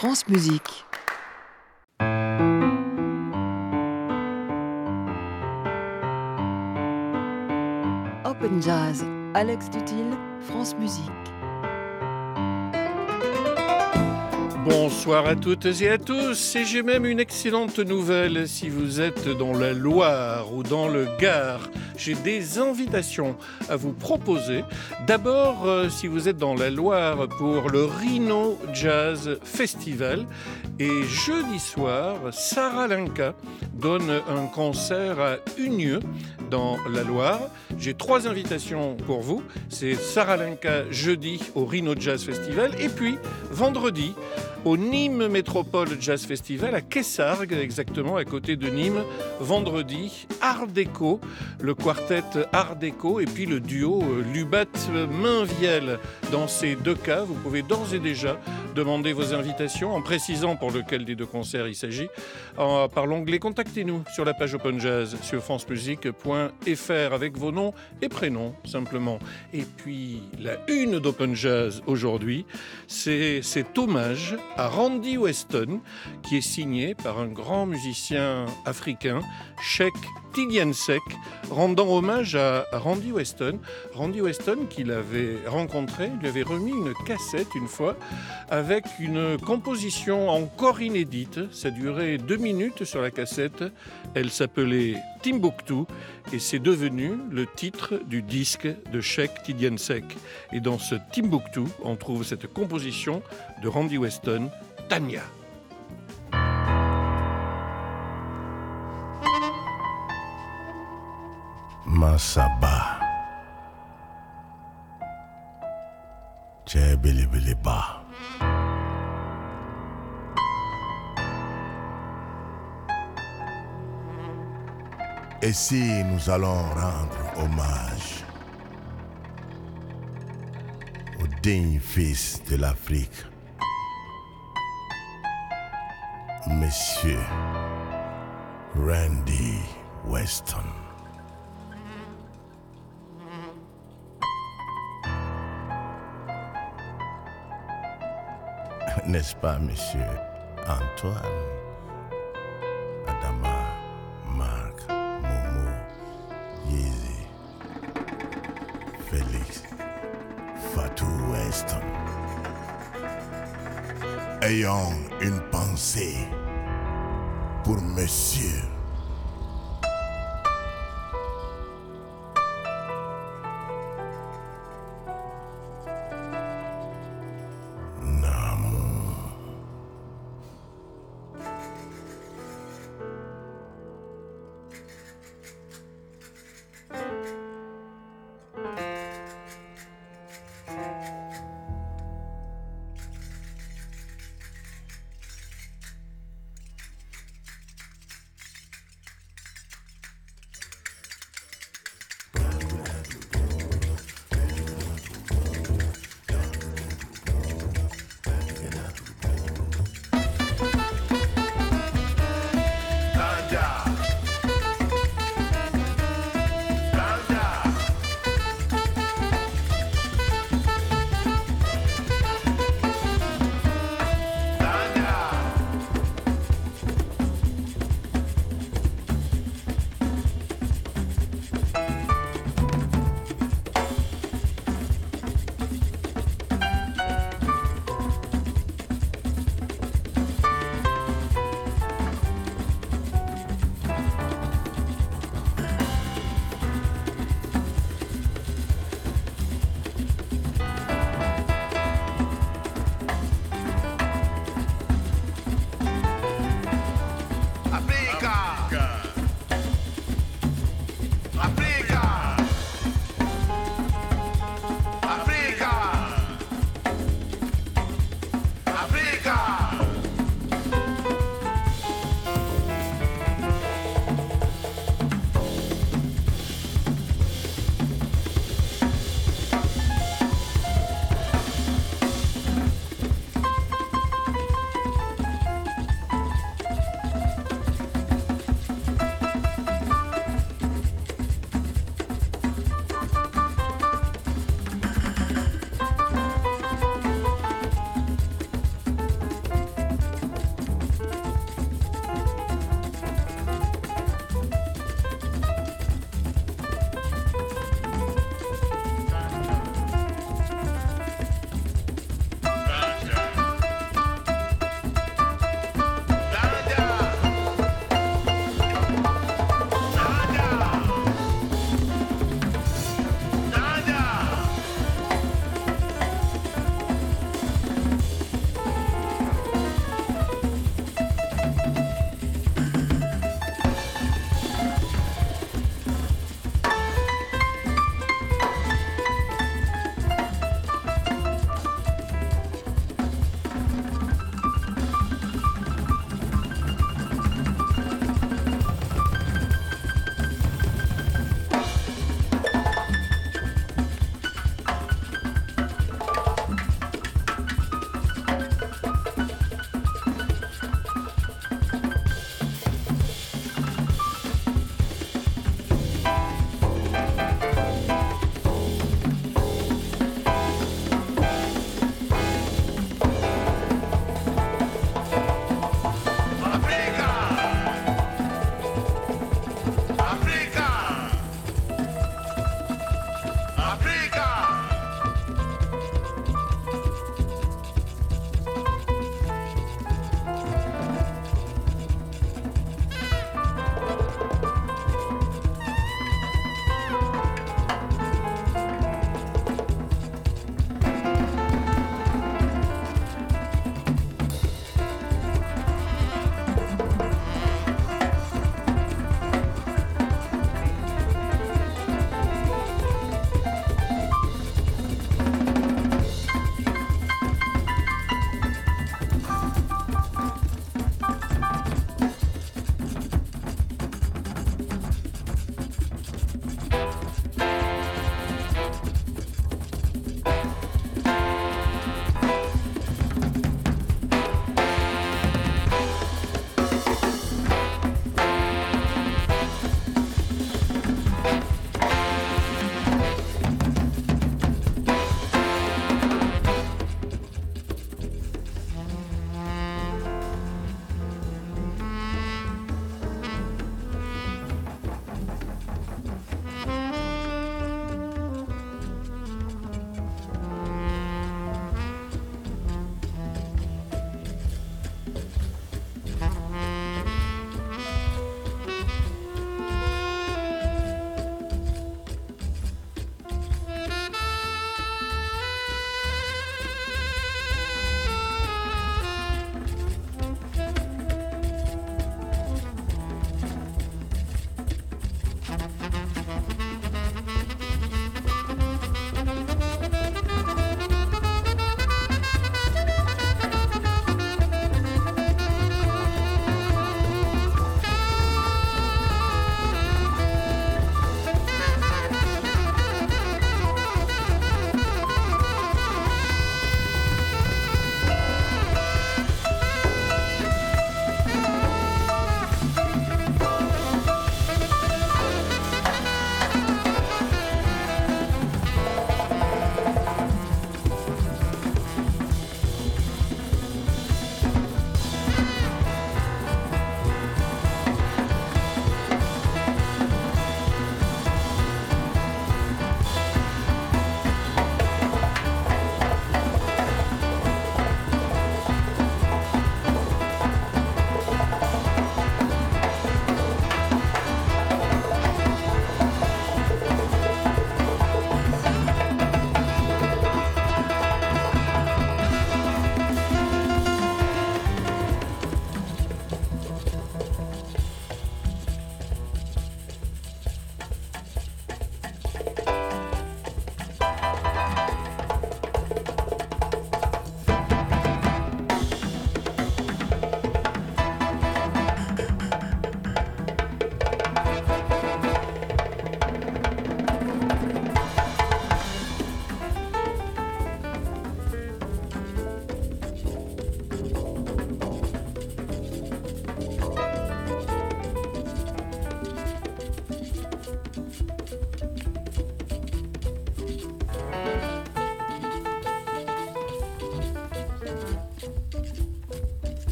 France Musique. Open Jazz, Alex Dutil, France Musique. Bonsoir à toutes et à tous, et j'ai même une excellente nouvelle si vous êtes dans la Loire ou dans le Gard. J'ai des invitations à vous proposer. D'abord, si vous êtes dans la Loire pour le Rhino Jazz Festival. Et jeudi soir, Sarah Linka donne un concert à Unieux dans la Loire. J'ai 3 invitations pour vous. C'est Sarah Linka jeudi au Rhino Jazz Festival et puis vendredi au Nîmes Métropole Jazz Festival à Kessargues, exactement à côté de Nîmes. Vendredi, Art Déco, le quartet Art Déco et puis le duo Lubat-Mainvielle. Dans ces 2 cas, vous pouvez d'ores et déjà demander vos invitations en précisant pour lequel des 2 concerts il s'agit par l'onglet « Contactez-nous » sur la page Open Jazz sur francemusique.fr avec vos noms et prénoms simplement. Et puis la une d'Open Jazz aujourd'hui, c'est cet hommage à Randy Weston qui est signé par un grand musicien africain, Cheikh Tidiane-Seck, rendant hommage à Randy Weston. Randy Weston qu'il avait rencontré, lui avait remis une cassette une fois avec une composition encore inédite. Ça durait 2 minutes sur la cassette. Elle s'appelait Timbuktu et c'est devenu le titre du disque de Cheikh Tidiane-Seck. Et dans ce Timbuktu, on trouve cette composition de Randy Weston, Tanya. Masaba Tchébili-bili-ba. Et si nous allons rendre hommage au digne fils de l'Afrique, Monsieur Randy Weston. N'est-ce pas, Monsieur Antoine, Adama, Marc, Momo, Yeezy, Félix, Fatou Weston. Ayons une pensée pour Monsieur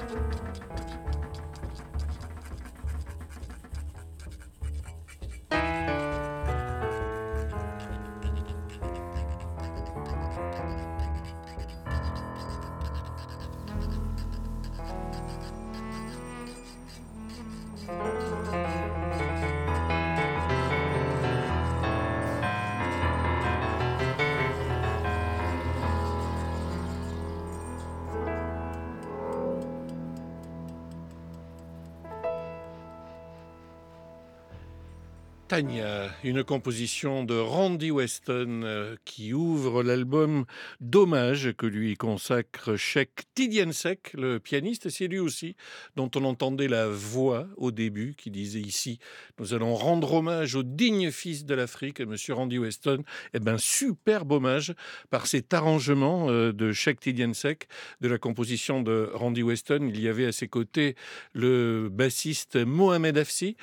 Tanya, une composition de Randy Weston qui ouvre l'album d'hommage que lui consacre Cheick Tidiane-Seck, le pianiste. C'est lui aussi dont on entendait la voix au début qui disait ici « Nous allons rendre hommage au digne fils de l'Afrique, monsieur Randy Weston ». Eh bien, superbe hommage par cet arrangement de Cheick Tidiane-Seck, de la composition de Randy Weston. Il y avait à ses côtés le bassiste Mohamed Afsi.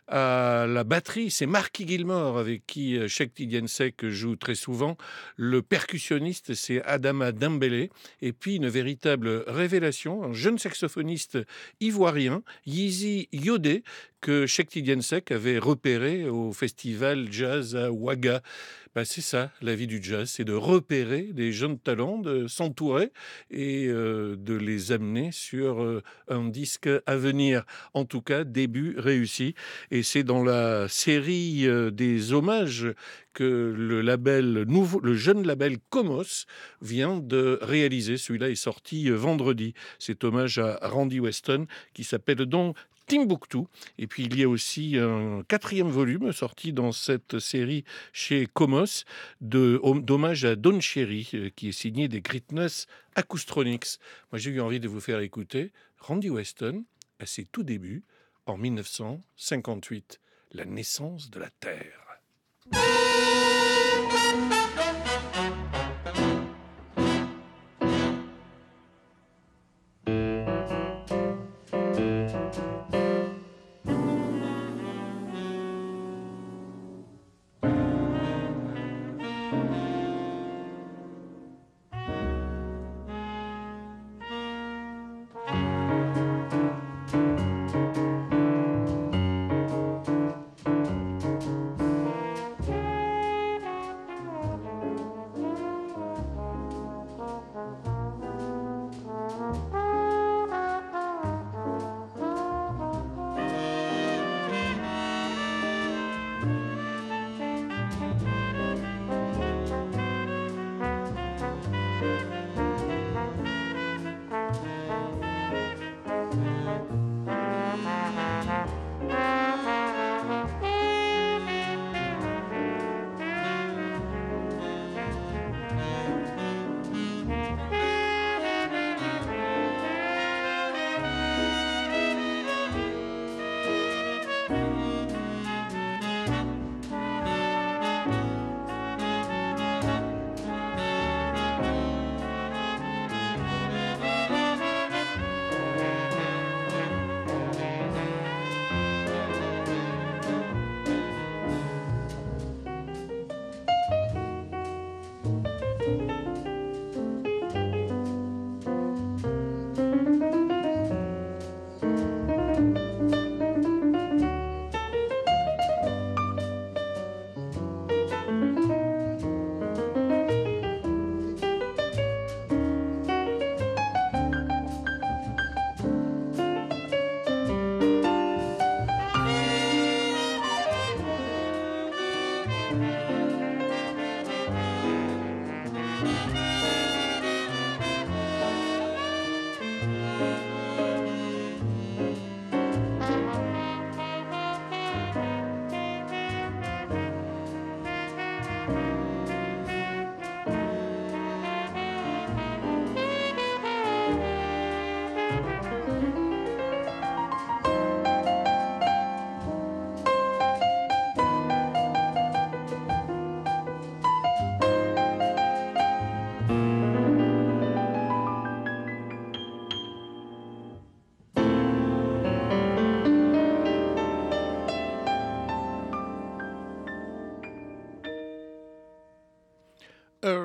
À la batterie, c'est Marky Gilmore avec qui Cheick Tidiane-Seck joue très souvent. Le percussionniste, c'est Adama Dembélé. Et puis une véritable révélation, un jeune saxophoniste ivoirien, Yeezy Yodé, que Cheick Tidiane-Seck avait repéré au festival jazz à Ouaga. C'est ça, la vie du jazz, c'est de repérer des jeunes talents, de s'entourer et de les amener sur un disque à venir. En tout cas, début réussi. Et c'est dans la série des hommages que le jeune label Comos vient de réaliser. Celui-là est sorti vendredi. Cet hommage à Randy Weston qui s'appelle donc Timbuktu. Et puis il y a aussi un 4e volume sorti dans cette série chez Comos d'hommage à Don Cherry qui est signé des Greatness Acoustronics. Moi j'ai eu envie de vous faire écouter Randy Weston à ses tout débuts en 1958, la naissance de la Terre.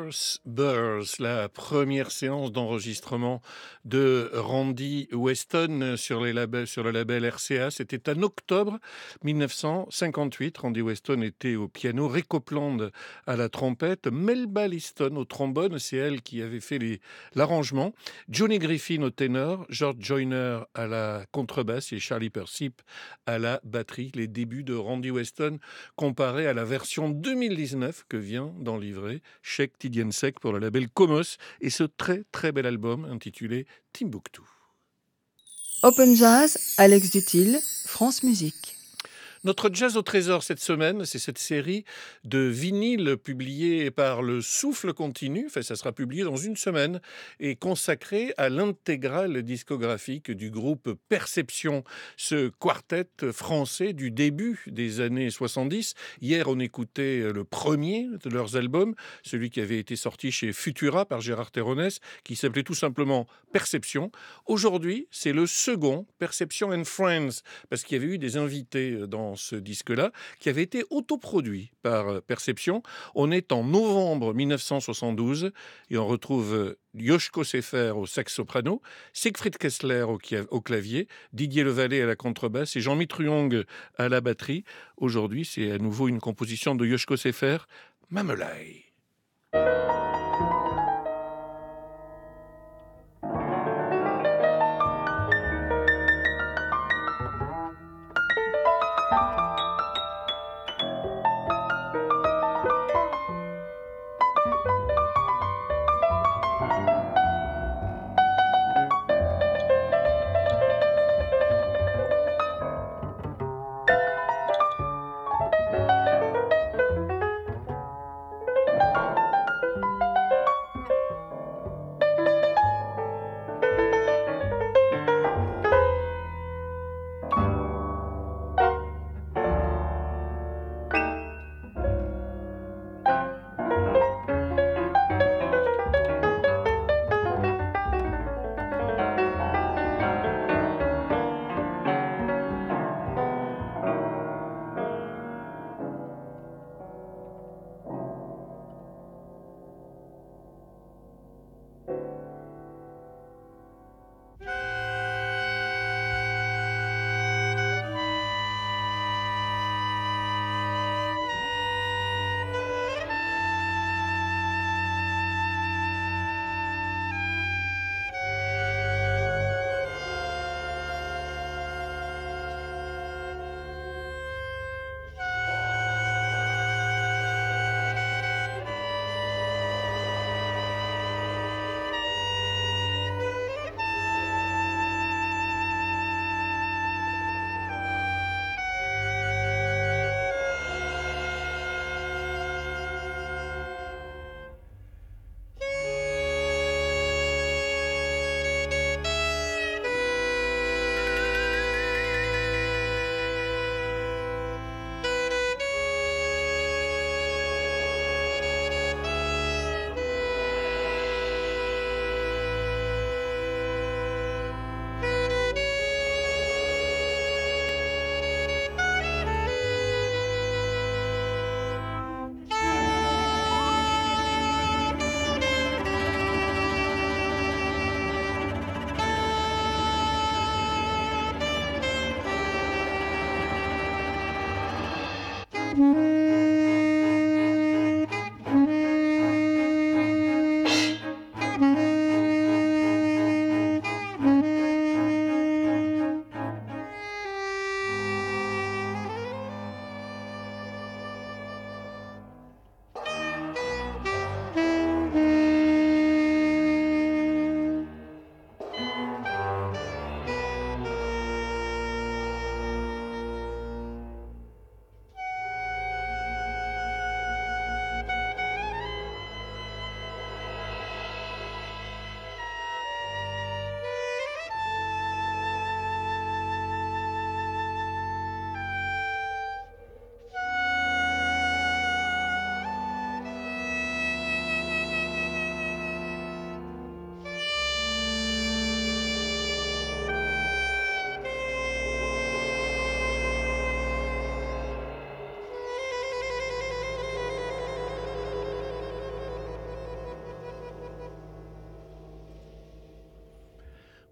Burrs, la première séance d'enregistrement de Randy Weston sur le label RCA. C'était en octobre 1958. Randy Weston était au piano, Rick Copland à la trompette, Melba Liston au trombone, c'est elle qui avait fait l'arrangement, Johnny Griffin au ténor, George Joyner à la contrebasse et Charlie Persip à la batterie. Les débuts de Randy Weston comparés à la version 2019 que vient d'en livrer Cheikh Tidiane-Seck pour le label Comos et ce très très bel album intitulé Timbuktu. Open Jazz, Alex Dutil, France Musique. Notre jazz au trésor cette semaine, c'est cette série de vinyles publiés par le Souffle Continu, enfin, ça sera publié dans une semaine, et consacré à l'intégrale discographique du groupe Perception, ce quartet français du début des années 70. Hier, on écoutait le premier de leurs albums, celui qui avait été sorti chez Futura par Gérard Terronès, qui s'appelait tout simplement Perception. Aujourd'hui, c'est le second, Perception and Friends, parce qu'il y avait eu des invités dans ce disque-là, qui avait été autoproduit par Perception. On est en novembre 1972 et on retrouve Yoshko Sefer au sax-soprano, Siegfried Kessler au clavier, Didier Levalet à la contrebasse et Jean-Mi Truong à la batterie. Aujourd'hui, c'est à nouveau une composition de Yoshko Sefer, Mamelai.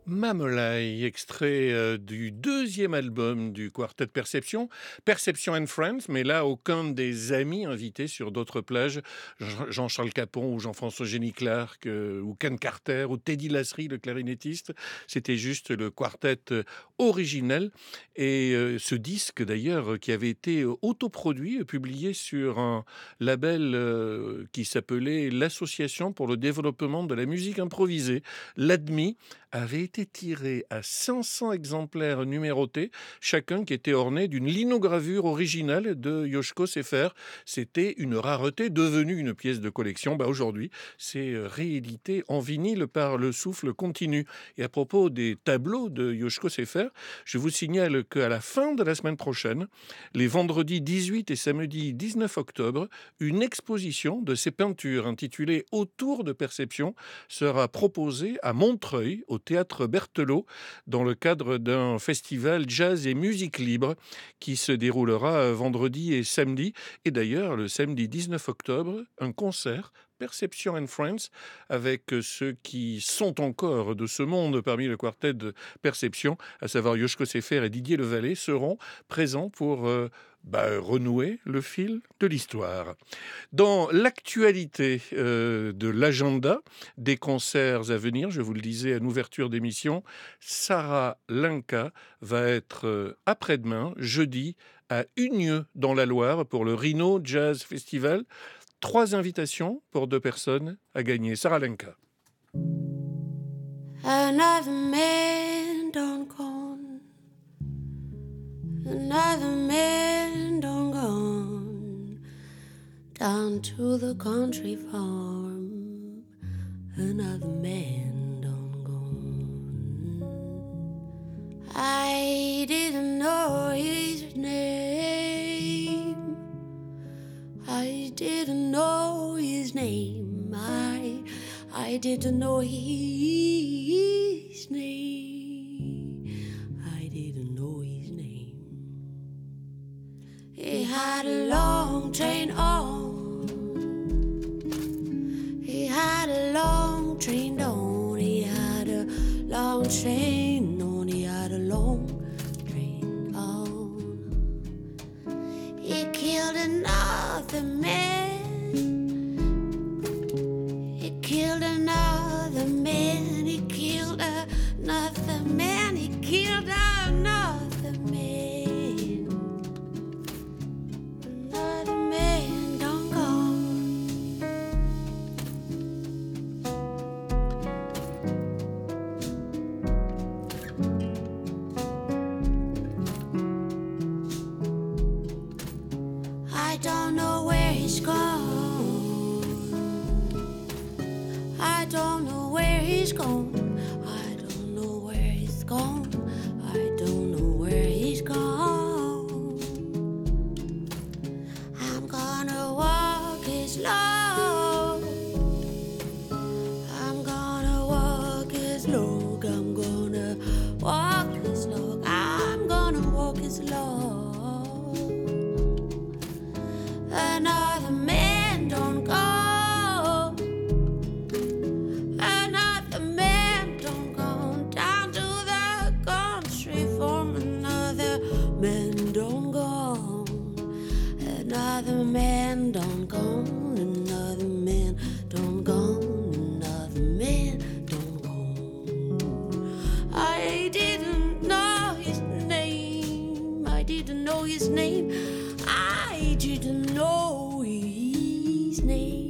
Mamolai, extrait du deuxième album du quartet Perception, Perception and Friends, mais là, aucun des amis invités sur d'autres plages, Jean-Charles Capon ou Jean-François Jenny Clark, ou Ken Carter, ou Teddy Lasry, le clarinettiste. C'était juste le quartet originel. Et ce disque, d'ailleurs, qui avait été autoproduit, publié sur un label qui s'appelait l'Association pour le développement de la musique improvisée, l'ADMI, avait été tiré à 500 exemplaires numérotés, chacun qui était orné d'une linogravure originale de Yoshko Sefer. C'était une rareté devenue une pièce de collection. Aujourd'hui, c'est réédité en vinyle par le Souffle Continu. Et à propos des tableaux de Yoshko Sefer, je vous signale qu'à la fin de la semaine prochaine, les vendredis 18 et samedi 19 octobre, une exposition de ses peintures intitulée Autour de Perception sera proposée à Montreuil, au théâtre Berthelot, dans le cadre d'un festival jazz et musique libre qui se déroulera vendredi et samedi. Et d'ailleurs, le samedi 19 octobre, un concert Perception and Friends, avec ceux qui sont encore de ce monde parmi le quartet de Perception, à savoir Yoshko Sefer et Didier Levalet, seront présents pour renouer le fil de l'histoire. Dans l'actualité de l'agenda des concerts à venir, je vous le disais en ouverture d'émission, Sarah Linka va être après-demain, jeudi, à Unieux dans la Loire pour le Rhino Jazz Festival. 3 invitations pour 2 personnes à gagner. Sarah Linka. Another man done gone. Another man done gone. Down to the country farm. Another man done gone. I didn't know his name. I didn't know his name. I didn't know his name. I didn't know his name. He had a long train on. He had a long train on. He had a long train on. He had a long train on. He killed another man. He killed another man. He killed another man. He killed another man. Another man done gone. I don't know where he's gone. I don't know where he's gone. I don't know where he's gone. I don't know where he's gone. I'm gonna walk his log. I'm gonna walk his log. I'm gonna walk his log. I'm gonna walk his log. Another man don't go. Another man don't go down to the country farm. Another man don't go. Another man don't go. Another man don't go. Another man don't go. I didn't know his name. I didn't know his name. I didn't know his name.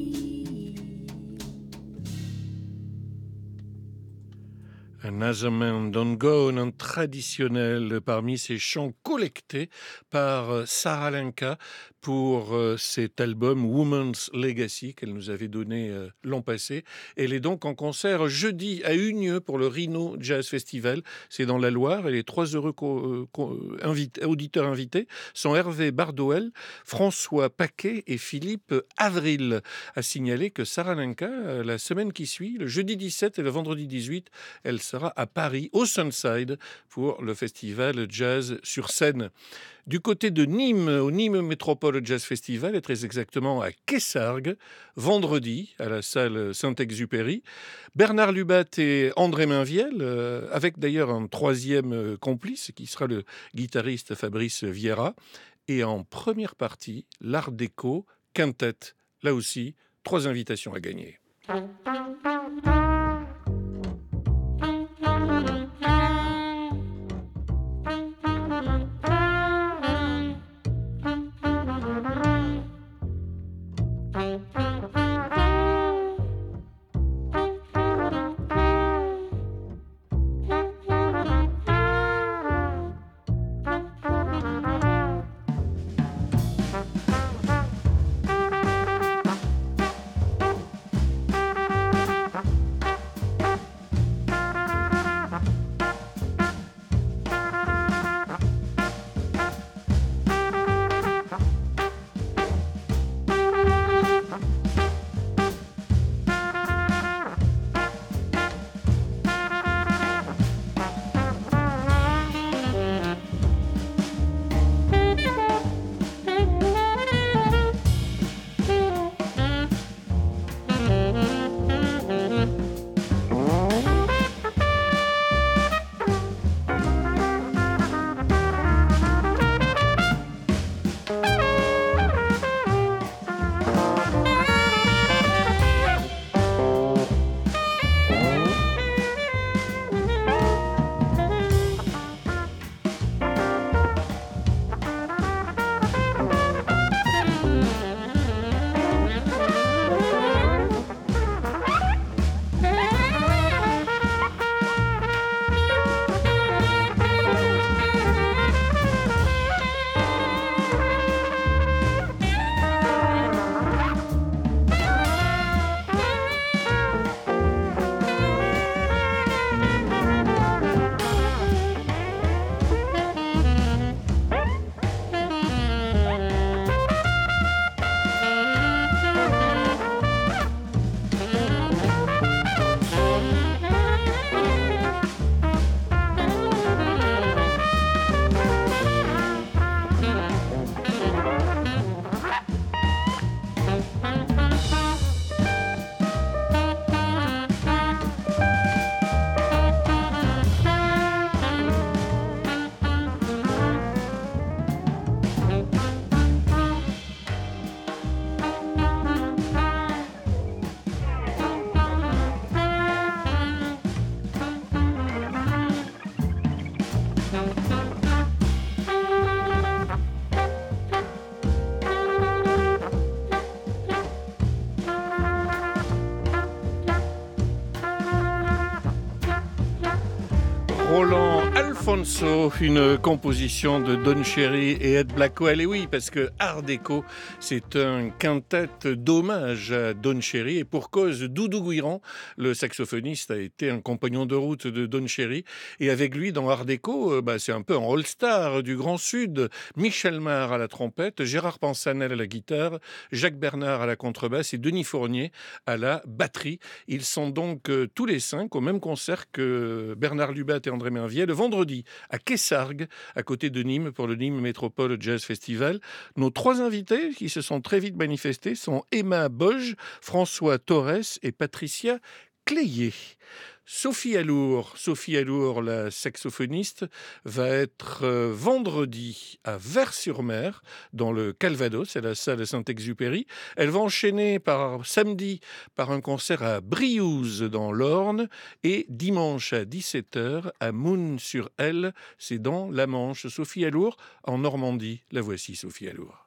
Another Man Don't Go, un traditionnel parmi ces chants collectés par Sarah Linka pour cet album Woman's Legacy qu'elle nous avait donné l'an passé. Elle est donc en concert jeudi à Unieux pour le Rhino Jazz Festival. C'est dans la Loire et les 3 heureux auditeurs invités sont Hervé Bardowel, François Paquet et Philippe Avril. À signaler que Sarah Linka, la semaine qui suit, le jeudi 17 et le vendredi 18, elle sera sera à Paris, au Sunside, pour le festival Jazz sur scène. Du côté de Nîmes, au Nîmes Métropole Jazz Festival, et très exactement à Quessargues, vendredi, à la salle Saint-Exupéry, Bernard Lubat et André Mainviel, avec d'ailleurs un troisième complice, qui sera le guitariste Fabrice Vieira, et en première partie, l'Art déco Quintet. Là aussi, 3 invitations à gagner. Roland Alfonso, une composition de Don Cherry et Ed Blackwell. Et oui, parce que Art déco, c'est un quintet d'hommage à Don Cherry. Et pour cause, Doudou Guiran, le saxophoniste, a été un compagnon de route de Don Cherry. Et avec lui, dans Art déco, c'est un peu un all-star du Grand Sud. Michel Mar à la trompette, Gérard Pansanel à la guitare, Jacques Bernard à la contrebasse et Denis Fournier à la batterie. Ils sont donc tous les 5 au même concert que Bernard Lubat et André Mainviel, le vendredi à Quessargues, à côté de Nîmes, pour le Nîmes Métropole Jazz Festival. Nos 3 invités qui se sont très vite manifestés sont Emma Boge, François Torres et Patricia Cléier. Sophie Allour, la saxophoniste, va être vendredi à Vers-sur-Mer, dans le Calvados, à la salle Saint-Exupéry. Elle va enchaîner samedi par un concert à Briouze, dans l'Orne, et dimanche à 17h à Mounes-sur-Elle, c'est dans la Manche. Sophie Allour, en Normandie. La voici, Sophie Allour.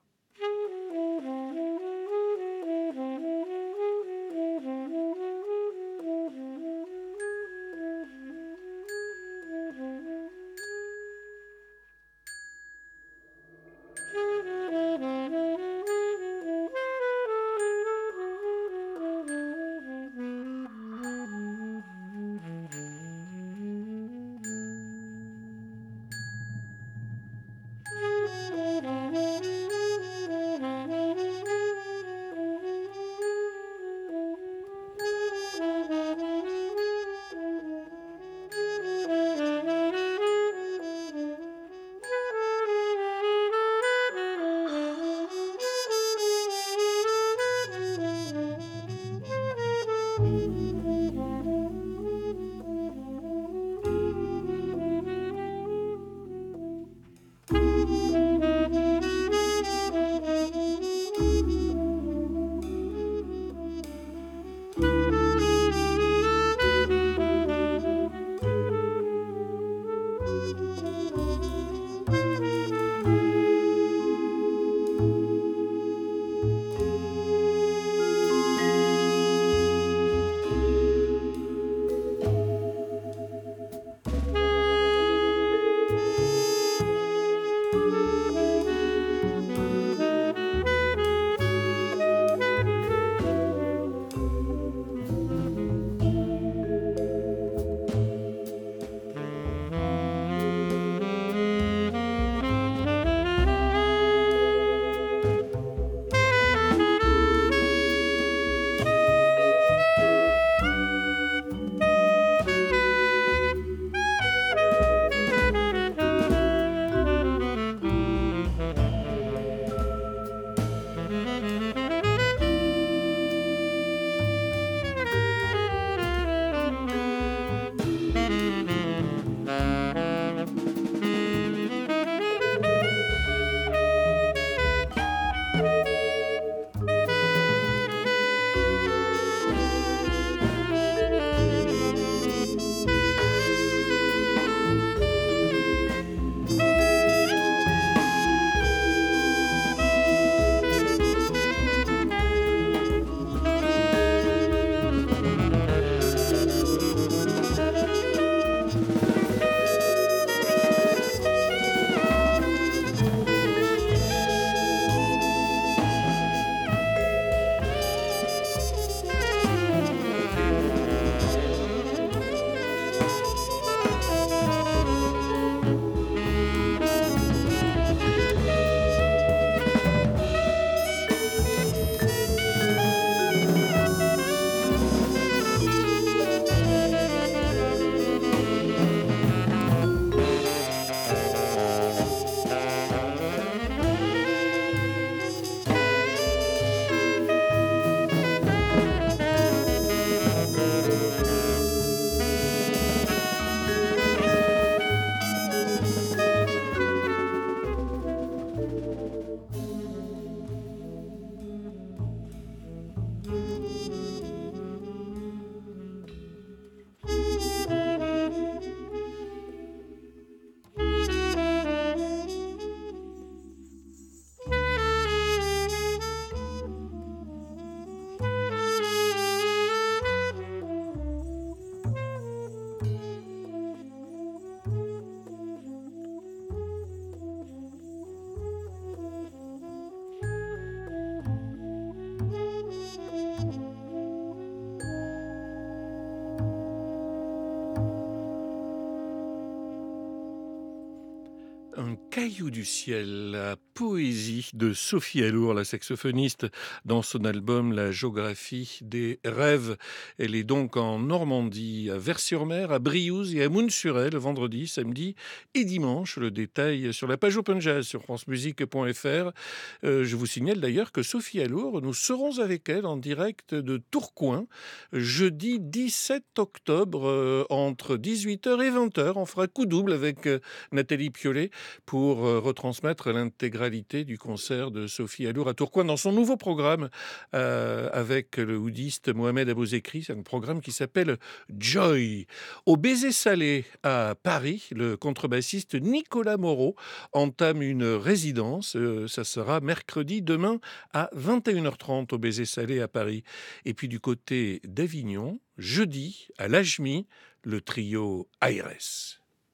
Cailloux du ciel, la poésie de Sophie Allour, la saxophoniste, dans son album La géographie des rêves. Elle est donc en Normandie, à Vers-sur-Mer, à Briouze et à Mounes-sur-Aile, vendredi, samedi et dimanche. Le détail sur la page Open Jazz sur francemusique.fr. Je vous signale d'ailleurs que Sophie Allour, nous serons avec elle en direct de Tourcoing, jeudi 17 octobre, entre 18h et 20h. On fera coup double avec Nathalie Piolet pour retransmettre l'intégralité du concert de Sophie Allour à Tourcoing dans son nouveau programme avec le oudiste Mohamed Abouzekri. C'est un programme qui s'appelle Joy. Au Baiser Salé à Paris, le contrebassiste Nicolas Moreau entame une résidence. Ça sera mercredi, demain à 21h30 au Baiser Salé à Paris. Et puis du côté d'Avignon, jeudi à l'Ajmi, le trio Aires.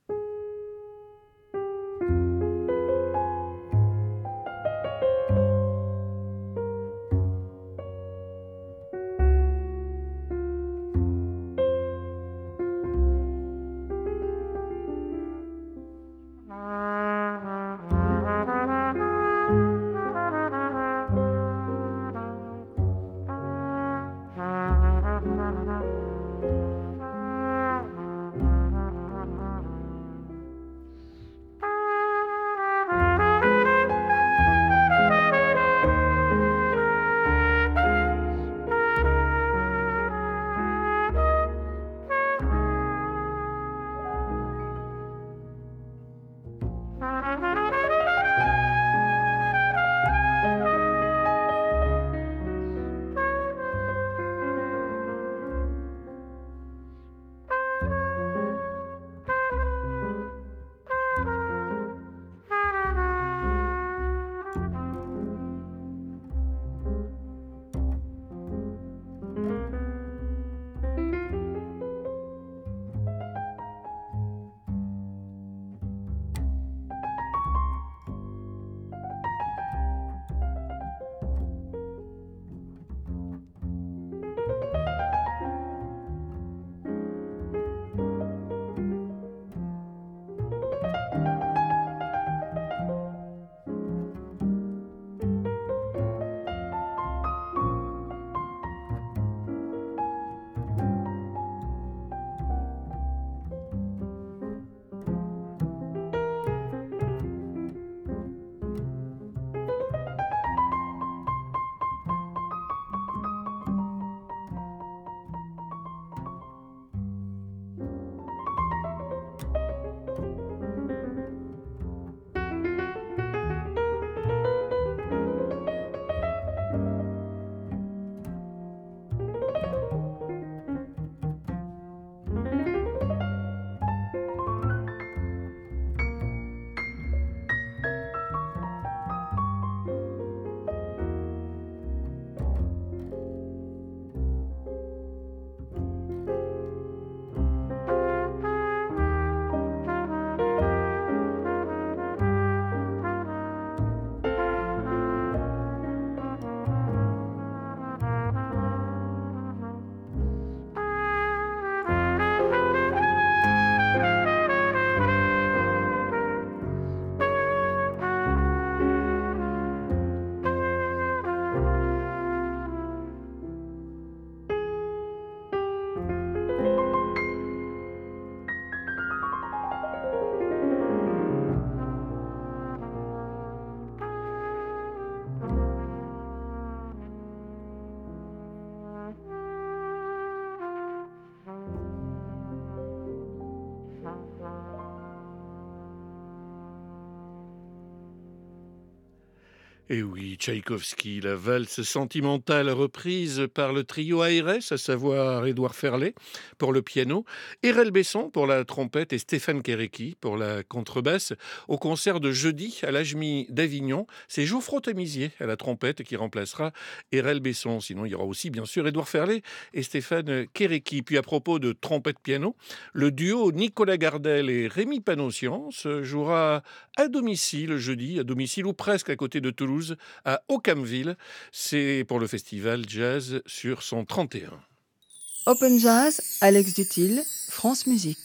Et oui, Tchaïkovski, la valse sentimentale reprise par le trio ARS, à savoir Édouard Ferlet pour le piano, Erel Besson pour la trompette et Stéphane Kéréki pour la contrebasse. Au concert de jeudi à l'Ajmi d'Avignon, c'est Geoffroy Tamisier à la trompette qui remplacera Erel Besson. Sinon, il y aura aussi bien sûr Édouard Ferlet et Stéphane Kéréki. Puis à propos de trompette-piano, le duo Nicolas Gardel et Rémi Panossian se jouera à domicile jeudi, à domicile ou presque à côté de Toulouse, à Ockhamville. C'est pour le festival Jazz sur son 31. Open Jazz, Alex Dutil, France Musique.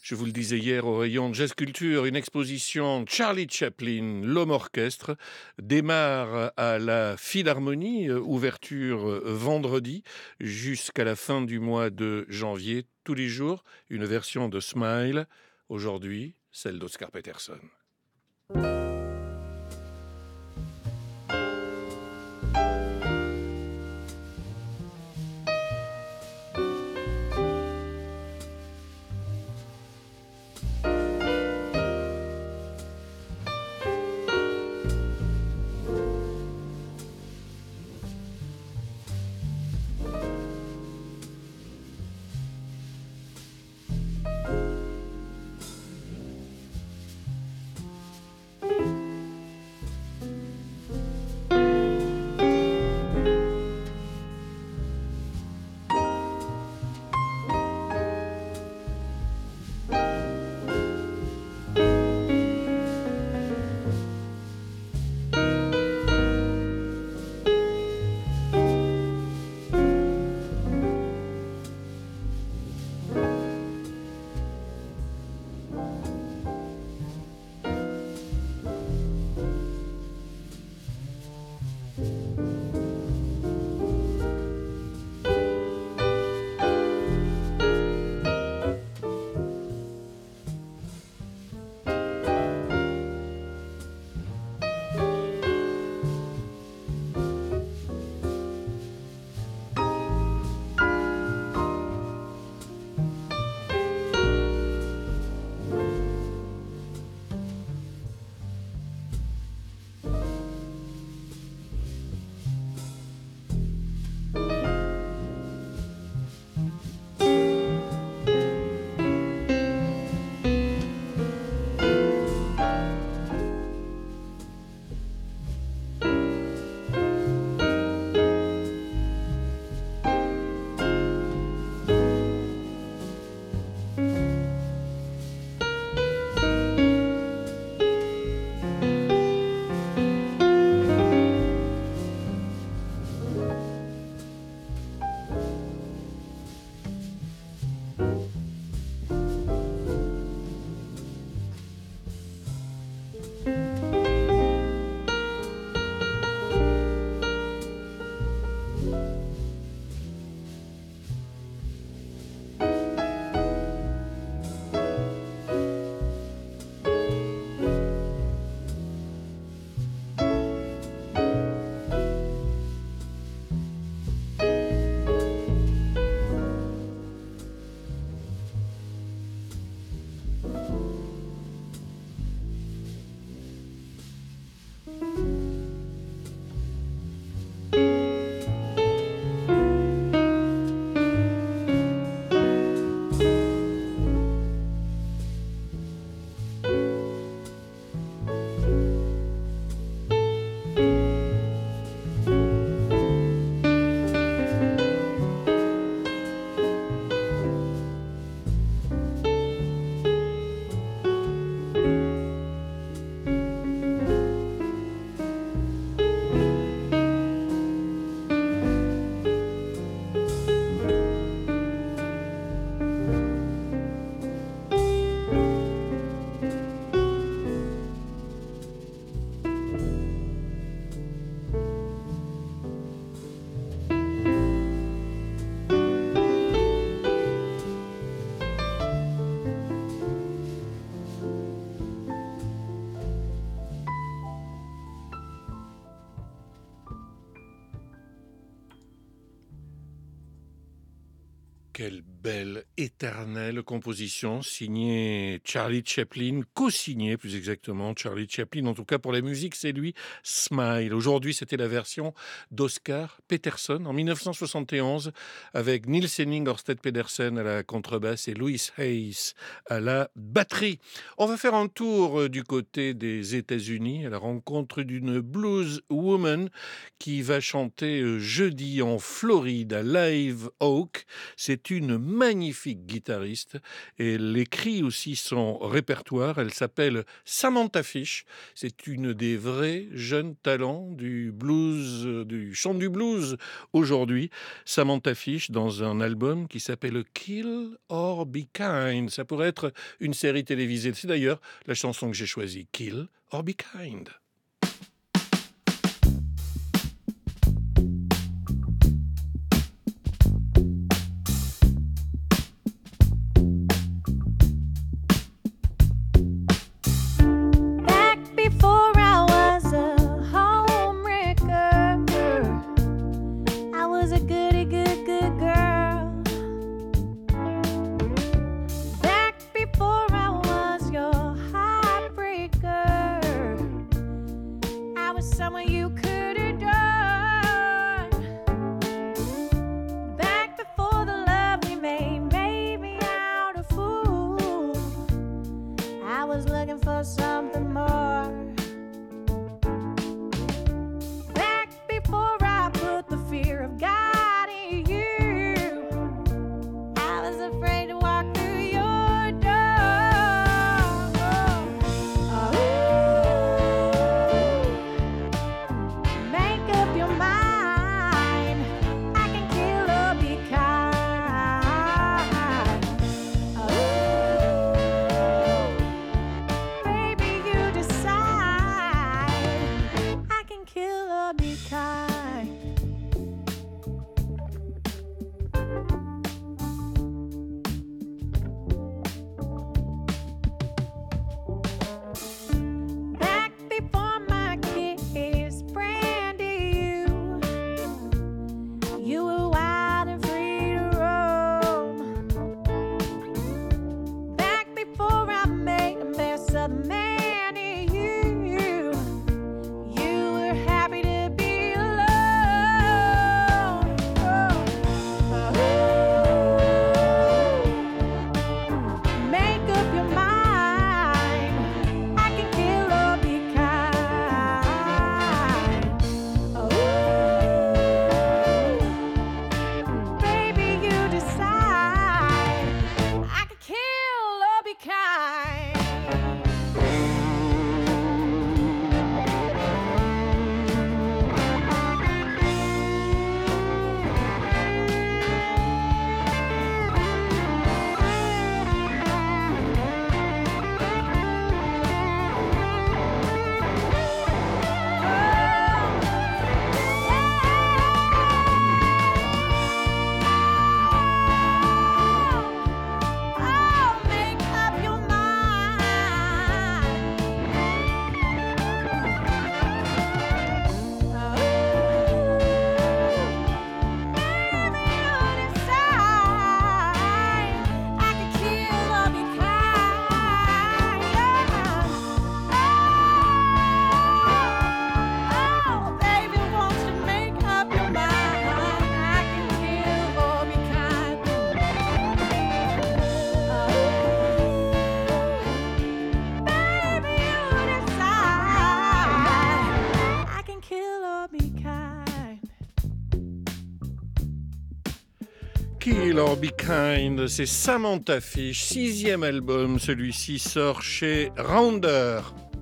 Je vous le disais hier au rayon de Jazz Culture, une exposition Charlie Chaplin, l'homme orchestre, démarre à la Philharmonie, ouverture vendredi jusqu'à la fin du mois de janvier. Tous les jours, une version de Smile. Aujourd'hui, celle d'Oscar Peterson. Quelle belle, éternelle composition signée Charlie Chaplin, co-signée plus exactement Charlie Chaplin, en tout cas pour la musique c'est lui, Smile. Aujourd'hui c'était la version d'Oscar Peterson en 1971 avec Niels Henning Ørsted Pedersen à la contrebasse et Louis Hayes à la batterie. On va faire un tour du côté des États-Unis à la rencontre d'une blues woman qui va chanter jeudi en Floride à Live Oak. C'est une magnifique guitariste et elle écrit aussi son répertoire. Elle s'appelle Samantha Fish. C'est une des vrais jeunes talents du blues, du chant du blues aujourd'hui. Samantha Fish dans un album qui s'appelle Kill or Be Kind. Ça pourrait être une série télévisée. C'est d'ailleurs la chanson que j'ai choisie, Kill or Be Kind. Kill or Be Kind, c'est Samantha Fish, 6e album, celui-ci sort chez Rounder.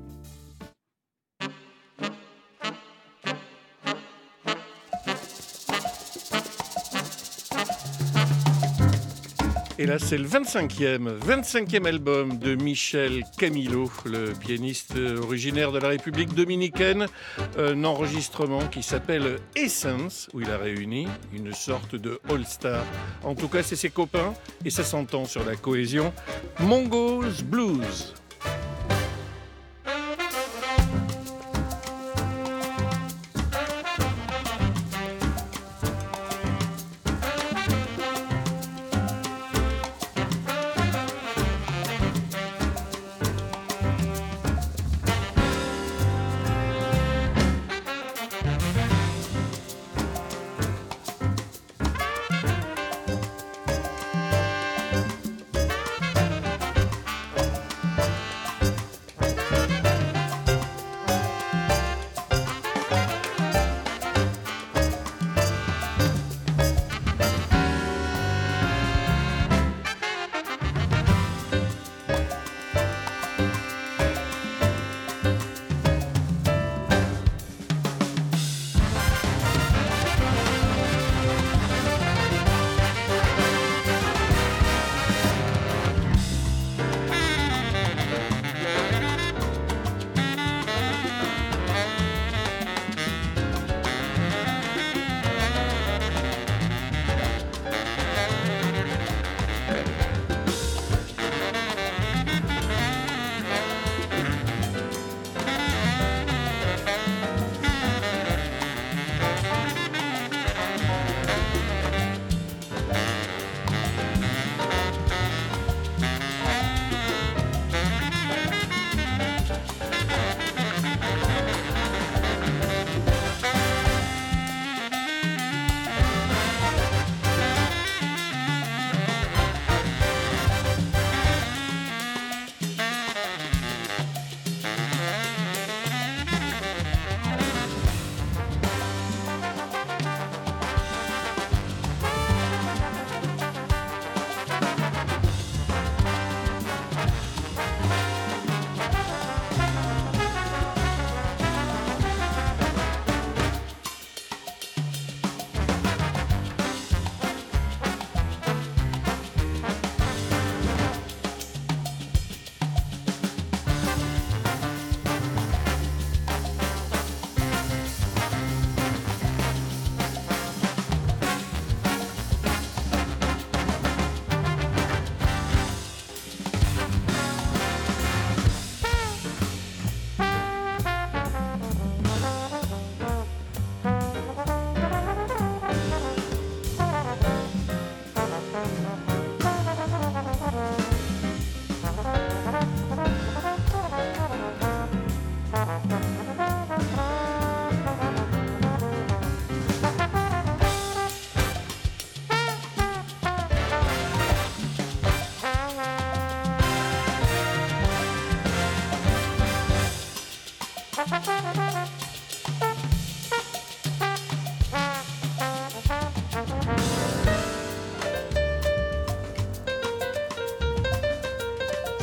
Et là, c'est le 25e album de Michel Camilo, le pianiste originaire de la République dominicaine. Un enregistrement qui s'appelle Essence, où il a réuni une sorte de all-star. En tout cas, c'est ses copains, et ça s'entend sur la cohésion. Mongo's Blues.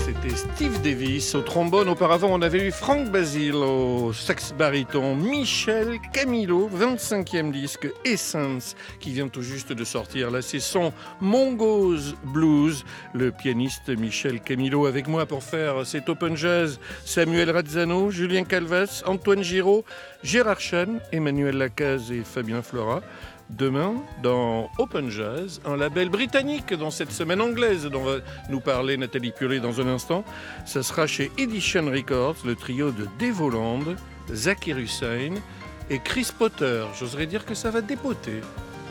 C'était Steve Davis au trombone. Auparavant, on avait eu Frank Basile au sax baryton, Michel Camilo, 25e disque Essence, qui vient tout juste de sortir. Là, c'est son Mongo's Blues. Le pianiste Michel Camilo avec moi pour faire cet Open Jazz. Samuel Razzano, Julien Calvas, Antoine Giraud, Gérard Chan, Emmanuel Lacaze et Fabien Flora. Demain, dans Open Jazz, un label britannique dans cette semaine anglaise dont va nous parler Nathalie Puré dans un instant. Ça sera chez Edition Records, le trio de Devoland, Zakir Hussain et Chris Potter. J'oserais dire que ça va dépoter.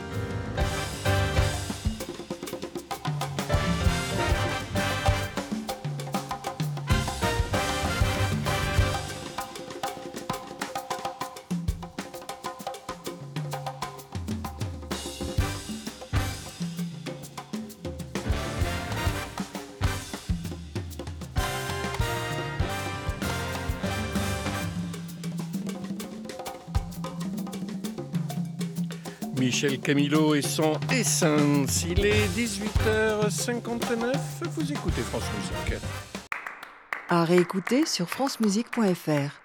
Michel Camilo et son Essence. Il est 18h59. Vous écoutez France Musique. À réécouter sur francemusique.fr.